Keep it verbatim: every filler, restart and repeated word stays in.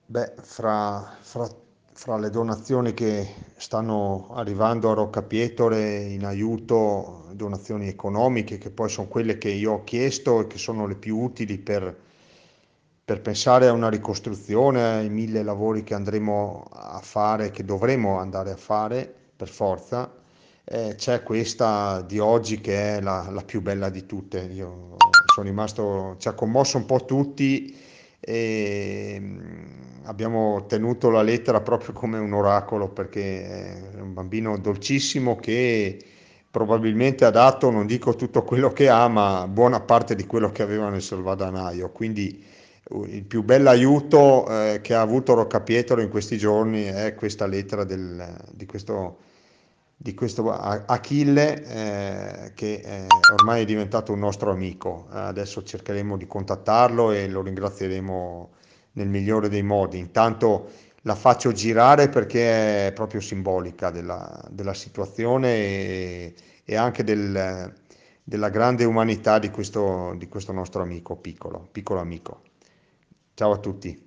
Beh, fra, fra- fra le donazioni che stanno arrivando a Roccapietore in aiuto, donazioni economiche, che poi sono quelle che io ho chiesto e che sono le più utili per, per pensare a una ricostruzione, ai mille lavori che andremo a fare, che dovremo andare a fare per forza. Eh, c'è questa di oggi che è la, la più bella di tutte. Io sono rimasto, ci ha commosso un po' tutti e mm, abbiamo tenuto la lettera proprio come un oracolo perché è un bambino dolcissimo che probabilmente ha dato, non dico tutto quello che ha, ma buona parte di quello che aveva nel salvadanaio. Quindi uh, il più bell'aiuto eh, che ha avuto Roccapietro in questi giorni è questa lettera del- di questo, di questo A- Achille eh, che eh, ormai è diventato un nostro amico. Eh, Adesso cercheremo di contattarlo e lo ringrazieremo nel migliore dei modi. Intanto la faccio girare perché è proprio simbolica della, della situazione e, e anche del- della grande umanità di questo, di questo nostro amico piccolo, piccolo amico. Ciao a tutti.